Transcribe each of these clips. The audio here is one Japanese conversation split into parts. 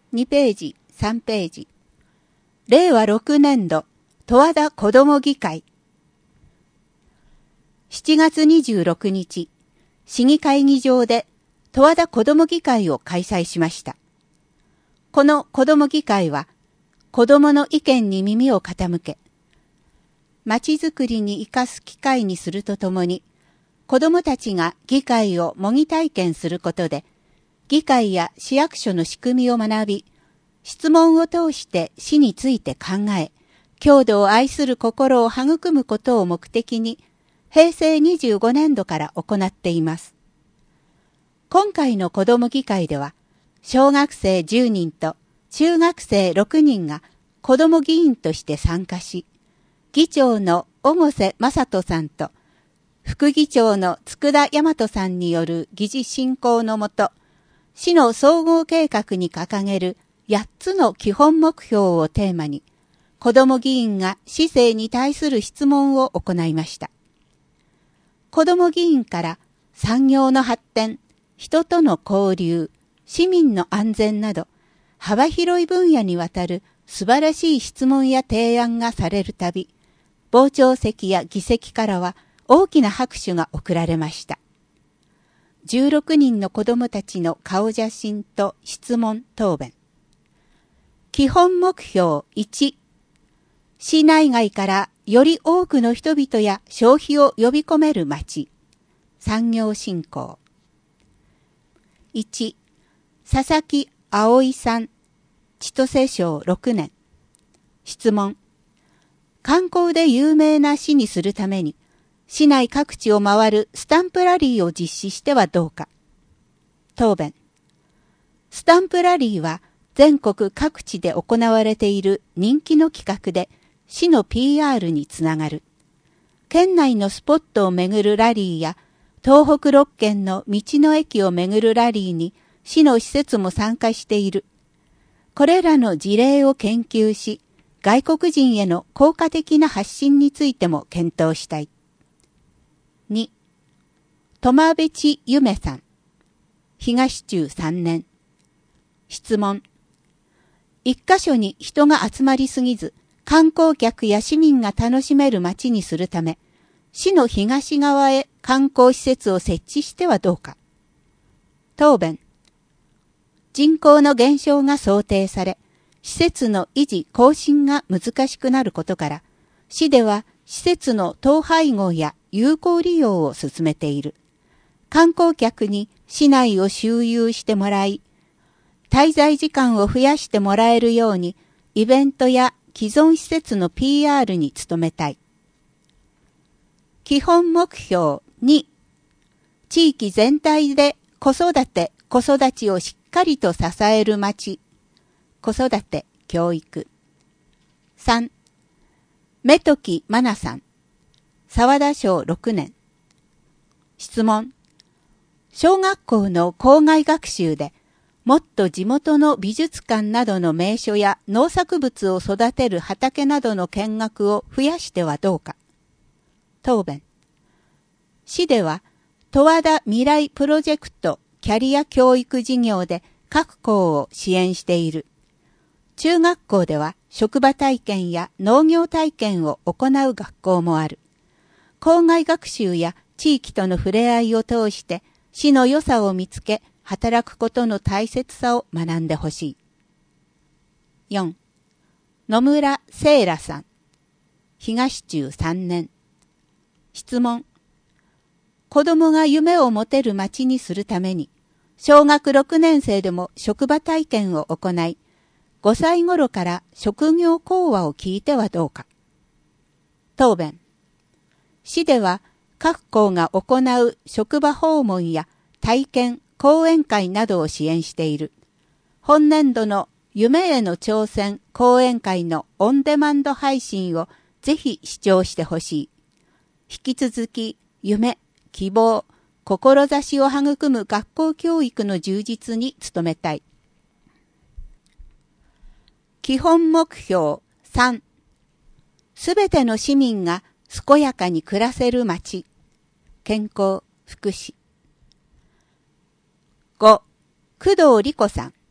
2ページ、3ページ。令和6年度、十和田子ども議会。7月26日、市議会議場で十和田子ども議会を開催しました。この子ども議会は、子どもの意見に耳を傾け、まちづくりに生かす機会にするとともに、子どもたちが議会を模擬体験することで、議会や市役所の仕組みを学び、質問を通して市について考え、郷土を愛する心を育むことを目的に、平成25年度から行っています。今回の子ども議会では、小学生10人と中学生6人が子ども議員として参加し、議長の小瀬正人さんと、副議長の佃大和さんによる議事進行のもと、市の総合計画に掲げる8つの基本目標をテーマに、子ども議員が市政に対する質問を行いました。子ども議員から産業の発展、人との交流、市民の安全など、幅広い分野にわたる素晴らしい質問や提案がされるたび、傍聴席や議席からは大きな拍手が送られました。16人の子どもたちの顔写真と質問答弁。基本目標1、市内外からより多くの人々や消費を呼び込める町、産業振興。1、佐々木葵さん、千歳小6年。質問。観光で有名な市にするために、市内各地を回るスタンプラリーを実施してはどうか。答弁。スタンプラリーは全国各地で行われている人気の企画で、市の PR につながる。県内のスポットを巡るラリーや、東北6県の道の駅を巡るラリーに市の施設も参加している。これらの事例を研究し、外国人への効果的な発信についても検討したい。2、苫部地夢さん、東中3年。質問。一箇所に人が集まりすぎず、観光客や市民が楽しめる街にするため、市の東側へ観光施設を設置してはどうか。答弁。人口の減少が想定され、施設の維持更新が難しくなることから、市では施設の統廃合や有効利用を進めている。観光客に市内を周遊してもらい、滞在時間を増やしてもらえるように、イベントや既存施設の PR に努めたい。基本目標2、地域全体で子育ちをしっかりと支える町、子育て、教育。3、目時真奈さん、沢田小6年。質問。小学校の校外学習で、もっと地元の美術館などの名所や農作物を育てる畑などの見学を増やしてはどうか。答弁。市では、十和田未来プロジェクトキャリア教育事業で各校を支援している。中学校では職場体験や農業体験を行う学校もある。校外学習や地域との触れ合いを通して市の良さを見つけ、働くことの大切さを学んでほしい。4、野村聖羅さん、東中3年。質問。子供が夢を持てる街にするために、小学6年生でも職場体験を行い、5歳頃から職業講話を聞いてはどうか。答弁。市では各校が行う職場訪問や体験、講演会などを支援している。本年度の夢への挑戦講演会のオンデマンド配信をぜひ視聴してほしい。引き続き夢、希望、志を育む学校教育の充実に努めたい。基本目標3、すべての市民が健やかに暮らせる街、健康、福祉。5、工藤理子さん、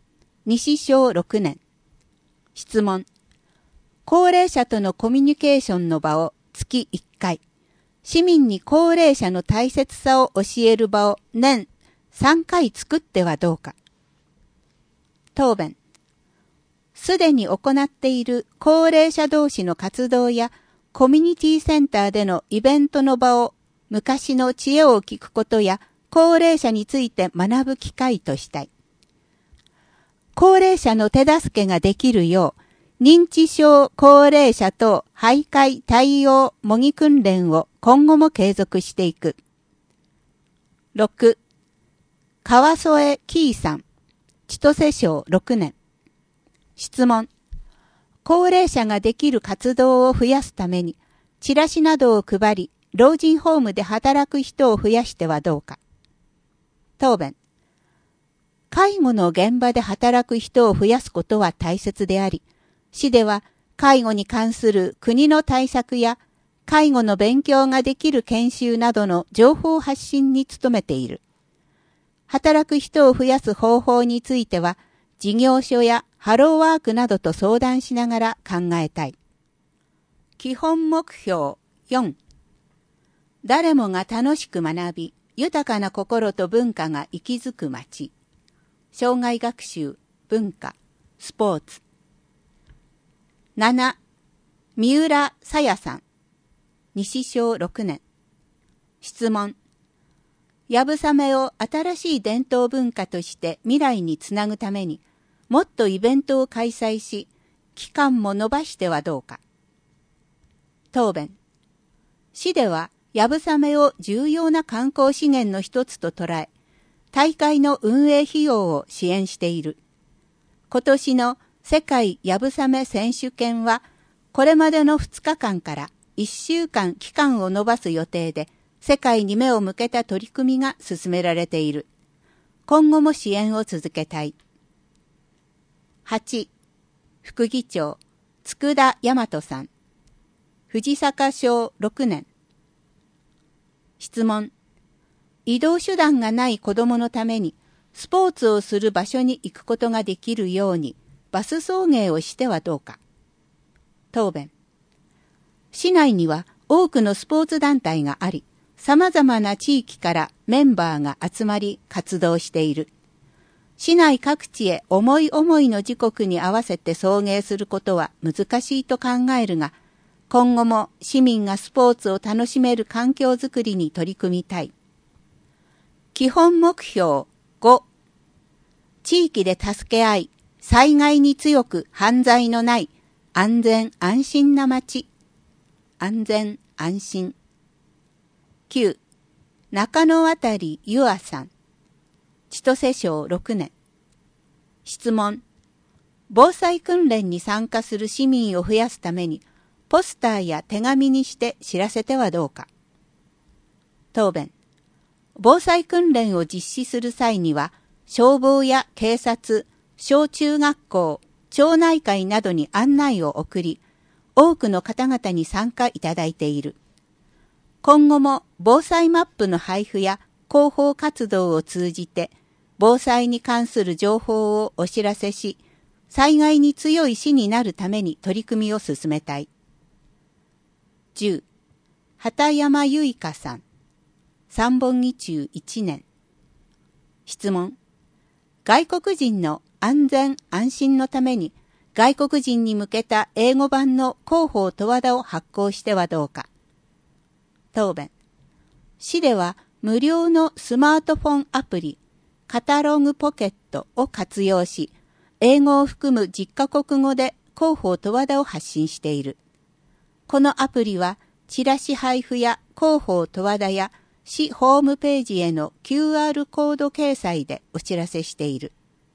西小6年。質問。高齢者とのコミュニケーションの場を月1回。市民に高齢者の大切さを教える場を年3回作ってはどうか。答弁。すでに行っている高齢者同士の活動やコミュニティセンターでのイベントの場を昔の知恵を聞くことや高齢者について学ぶ機会としたい。高齢者の手助けができるよう、認知症高齢者等徘徊対応模擬訓練を今後も継続していく。6. 川添キーさん、千歳小6年。質問。高齢者ができる活動を増やすために、チラシなどを配り、老人ホームで働く人を増やしてはどうか。答弁。介護の現場で働く人を増やすことは大切であり、市では介護に関する国の対策や介護の勉強ができる研修などの情報発信に努めている。働く人を増やす方法については、事業所やハローワークなどと相談しながら考えたい。基本目標4。誰もが楽しく学び、豊かな心と文化が息づく街。障害学習、文化、スポーツ。7. 三浦さやさん、西小6年。質問。やぶさめを新しい伝統文化として未来につなぐために、もっとイベントを開催し、期間も延ばしてはどうか。答弁。市では、やぶさめを重要な観光資源の一つと捉え、大会の運営費用を支援している。今年の世界やぶさめ選手権は、これまでの2日間から1週間期間を延ばす予定で、世界に目を向けた取り組みが進められている。今後も支援を続けたい。8. 副議長、佃大和さん。藤坂小6年。質問。移動手段がない子供のために、スポーツをする場所に行くことができるように、バス送迎をしてはどうか。答弁。市内には多くのスポーツ団体があり、様々な地域からメンバーが集まり活動している。市内各地へ思い思いの時刻に合わせて送迎することは難しいと考えるが、今後も市民がスポーツを楽しめる環境づくりに取り組みたい。基本目標5。地域で助け合い、災害に強く犯罪のない安全安心な街。安全安心。9. 中野あたりゆあさん。千歳小6年。質問。防災訓練に参加する市民を増やすために、ポスターや手紙にして知らせてはどうか。答弁。防災訓練を実施する際には、消防や警察、小中学校、町内会などに案内を送り、多くの方々に参加いただいている。今後も防災マップの配布や広報活動を通じて、防災に関する情報をお知らせし、災害に強い市になるために取り組みを進めたい。10. 畑山由香さん。三本木中1年。質問。外国人の安全安心のために、外国人に向けた英語版の広報十和田を発行してはどうか。答弁。市では無料のスマートフォンアプリ、カタログポケットを活用し、英語を含む10カ国語で広報十和田を発信している。このアプリは、チラシ配布や広報十和田や市ホームページへの QR コード掲載でお知らせしている。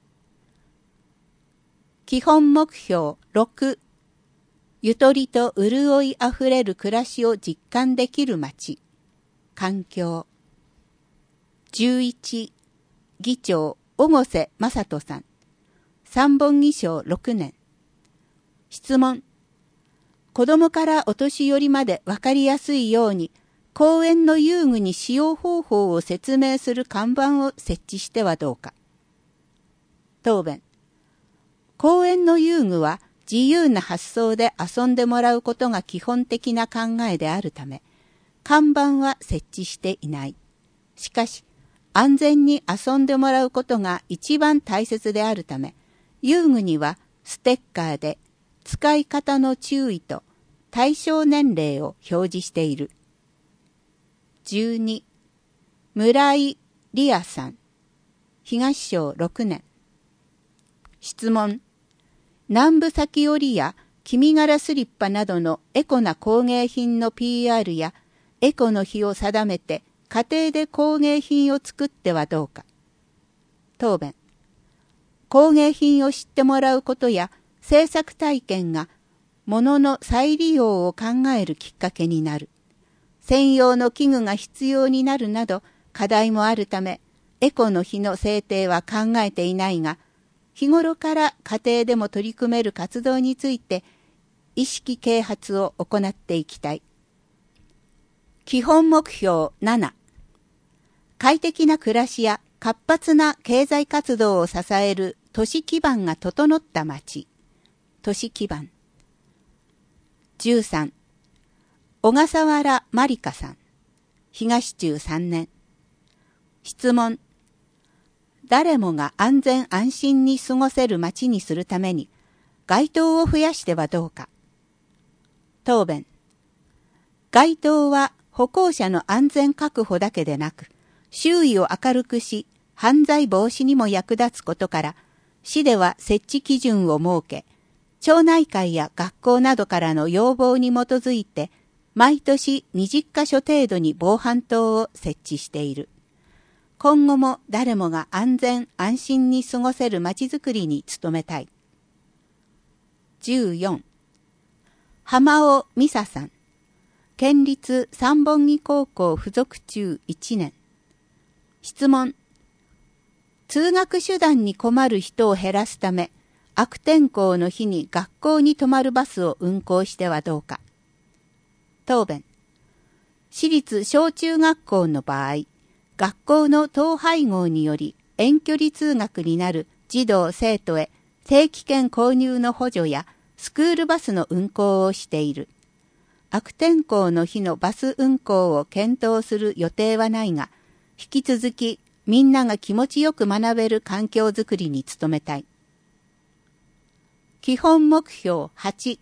基本目標6。ゆとりと潤いあふれる暮らしを実感できる街。環境。11. 議長、小越正人さん。三本木小6年。質問。子供からお年寄りまでわかりやすいように、公園の遊具に使用方法を説明する看板を設置してはどうか。答弁。 公園の遊具は自由な発想で遊んでもらうことが基本的な考えであるため、看板は設置していない。しかし、安全に遊んでもらうことが一番大切であるため、遊具にはステッカーで使い方の注意と対象年齢を表示している。12、村井理也さん、東小6年。質問。南部裂き織や君柄スリッパなどのエコな工芸品の PR やエコの日を定めて家庭で工芸品を作ってはどうか。答弁。工芸品を知ってもらうことや制作体験が物の再利用を考えるきっかけになる。専用の器具が必要になるなど課題もあるため、エコの日の制定は考えていないが、日頃から家庭でも取り組める活動について意識啓発を行っていきたい。基本目標7、快適な暮らしや活発な経済活動を支える都市基盤が整った町。都市基盤。13、小笠原まりかさん、東中3年。質問。誰もが安全安心に過ごせる街にするために街灯を増やしてはどうか。答弁。街灯は歩行者の安全確保だけでなく、周囲を明るくし、犯罪防止にも役立つことから、市では設置基準を設け、町内会や学校などからの要望に基づいて、毎年20カ所程度に防犯灯を設置している。今後も誰もが安全安心に過ごせるまちづくりに努めたい。14、浜尾美沙さん、県立三本木高校附属中1年。質問。通学手段に困る人を減らすため、悪天候の日に学校に泊まるバスを運行してはどうか。答弁。私立小中学校の場合、学校の統廃合により遠距離通学になる児童生徒へ定期券購入の補助やスクールバスの運行をしている。悪天候の日のバス運行を検討する予定はないが、引き続きみんなが気持ちよく学べる環境づくりに努めたい。基本目標8、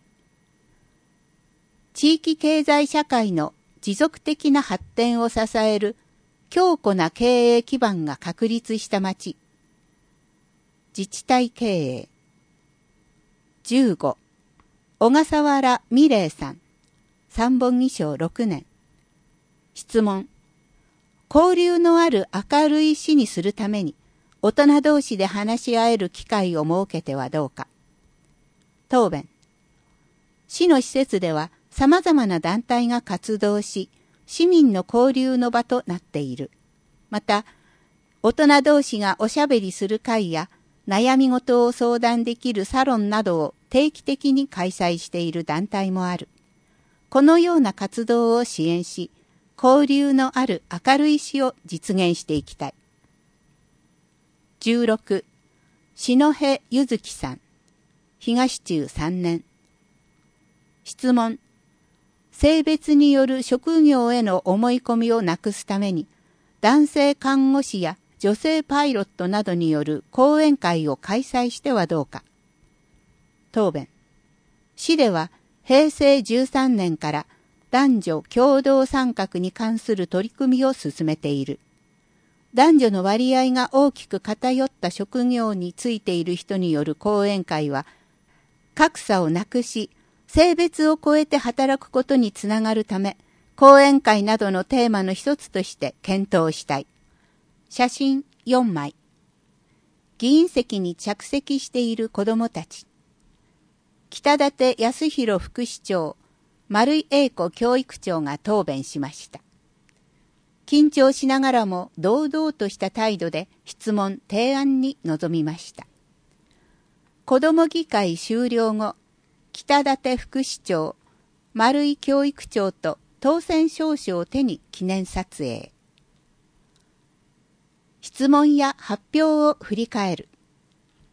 地域経済社会の持続的な発展を支える強固な経営基盤が確立した町。自治体経営。15、小笠原美玲さん、三本木小6年。質問。交流のある明るい市にするために、大人同士で話し合える機会を設けてはどうか。答弁。市の施設では様々な団体が活動し、市民の交流の場となっている。また、大人同士がおしゃべりする会や、悩み事を相談できるサロンなどを定期的に開催している団体もある。このような活動を支援し、交流のある明るい市を実現していきたい。16、篠辺ゆずきさん、東中3年。質問。性別による職業への思い込みをなくすために、男性看護師や女性パイロットなどによる講演会を開催してはどうか。答弁。市では平成13年から男女共同参画に関する取り組みを進めている。男女の割合が大きく偏った職業についている人による講演会は、格差をなくし、性別を超えて働くことにつながるため、講演会などのテーマの一つとして検討したい。写真4枚。議員席に着席している子どもたち。北舘康弘副市長、丸井英子教育長が答弁しました。緊張しながらも堂々とした態度で質問・提案に臨みました。子ども議会終了後、北舘副市長、丸井教育長と当選証書を手に記念撮影。質問や発表を振り返る。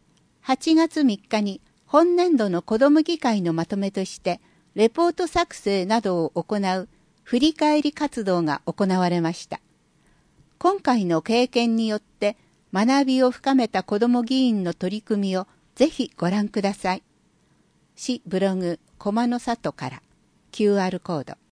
8月3日に本年度の子ども議会のまとめとして、レポート作成などを行う振り返り活動が行われました。今回の経験によって学びを深めた子ども議員の取り組みをぜひご覧ください。市ブログ駒の里から QR コード。